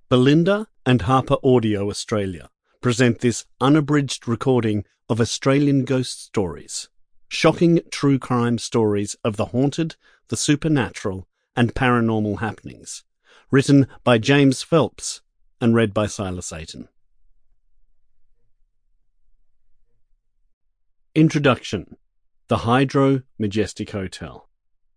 Belinda and Harper Audio Australia present this unabridged recording of Australian ghost stories. Shocking true crime stories of the haunted, the supernatural, and paranormal happenings. Written by James Phelps and read by Silas Ayton. Introduction. The Hydro Majestic Hotel.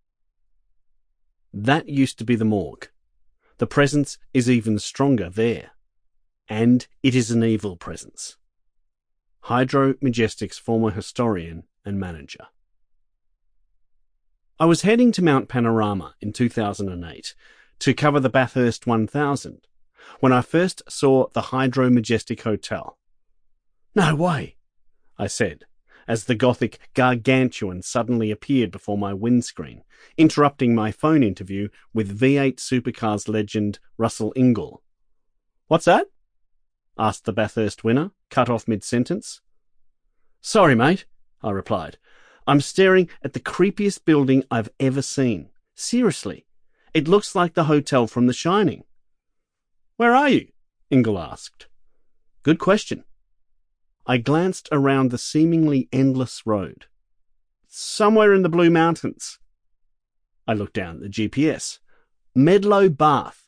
That used to be the morgue. The presence is even stronger there. And it is an evil presence. Hydro Majestic's former historian and manager. I was heading to Mount Panorama in 2008 to cover the Bathurst 1000 when I first saw the Hydro Majestic Hotel. "No way," I said, as the Gothic gargantuan suddenly appeared before my windscreen, interrupting my phone interview with V8 Supercars legend Russell Ingall. "What's that?" asked the Bathurst winner, cut off mid-sentence. "Sorry, mate," I replied. "I'm staring at the creepiest building I've ever seen. Seriously, it looks like the hotel from The Shining." "Where are you?" Ingall asked. "Good question." I glanced around the seemingly endless road. "Somewhere in the Blue Mountains." I looked down at the GPS. "Medlow Bath."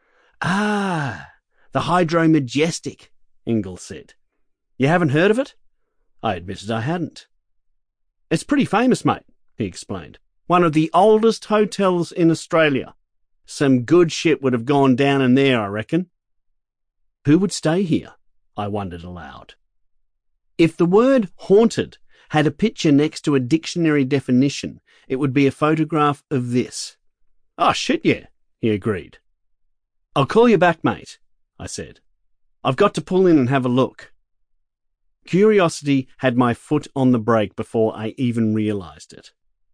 "Ah, the Hydro Majestic," Ingall said. "You haven't heard of it?" I admitted I hadn't. "It's pretty famous, mate," he explained. "One of the oldest hotels in Australia. Some good shit would have gone down in there, I reckon." Who would stay here? I wondered aloud. If the word haunted had a picture next to a dictionary definition, it would be a photograph of this. "Oh, shit, yeah," he agreed. "I'll call you back, mate," I said. "I've got to pull in and have a look." Curiosity had my foot on the brake before I even realised it.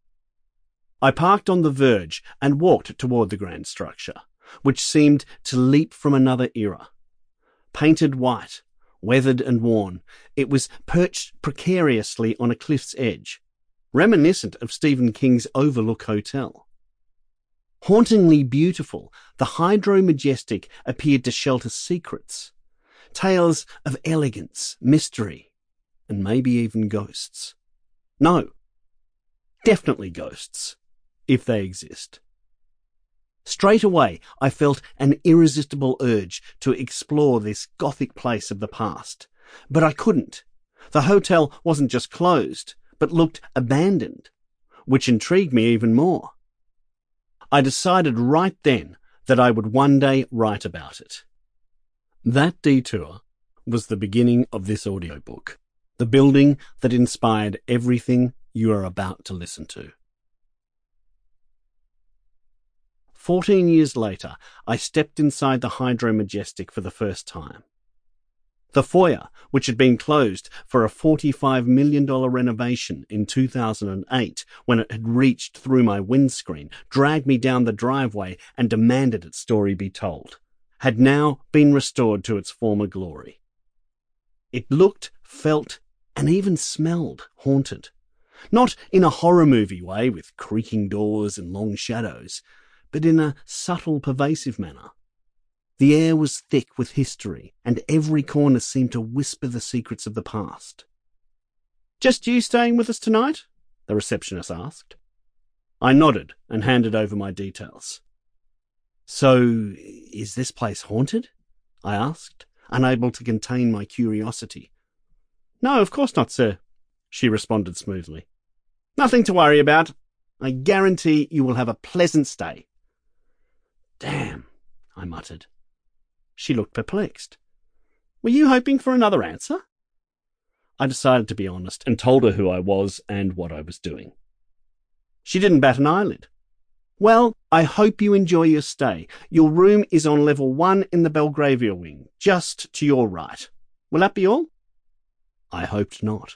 I parked on the verge and walked toward the grand structure, which seemed to leap from another era. Painted white, weathered and worn, it was perched precariously on a cliff's edge, reminiscent of Stephen King's Overlook Hotel. Hauntingly beautiful, the Hydro Majestic appeared to shelter secrets, tales of elegance, mystery, and maybe even ghosts. No, definitely ghosts, if they exist. Straight away, I felt an irresistible urge to explore this Gothic place of the past. But I couldn't. The hotel wasn't just closed, but looked abandoned, which intrigued me even more. I decided right then that I would one day write about it. That detour was the beginning of this audiobook, the building that inspired everything you are about to listen to. 14 years later, I stepped inside the Hydro Majestic for the first time. The foyer, which had been closed for a $45 million renovation in 2008 when it had reached through my windscreen, dragged me down the driveway and demanded its story be told, had now been restored to its former glory. It looked, felt, and even smelled haunted. Not in a horror movie way with creaking doors and long shadows, but in a subtle, pervasive manner. The air was thick with history, and every corner seemed to whisper the secrets of the past. "Just you staying with us tonight?" the receptionist asked. I nodded and handed over my details. "So, is this place haunted?" I asked, unable to contain my curiosity. "No, of course not, sir," she responded smoothly. "Nothing to worry about. I guarantee you will have a pleasant stay." "Damn," I muttered. She looked perplexed. "Were you hoping for another answer?" I decided to be honest and told her who I was and what I was doing. She didn't bat an eyelid. "Well, I hope you enjoy your stay. Your room is on level 1 in the Belgravia wing, just to your right. Will that be all?" I hoped not.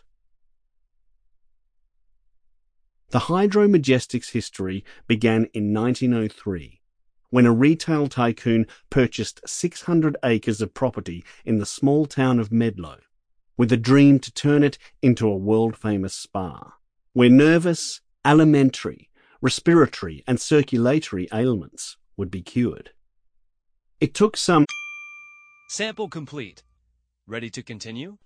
The Hydro Majestic's history began in 1903. When a retail tycoon purchased 600 acres of property in the small town of Medlow, with a dream to turn it into a world-famous spa, where nervous, alimentary, respiratory and circulatory ailments would be cured. It took some Sample complete. Ready to continue?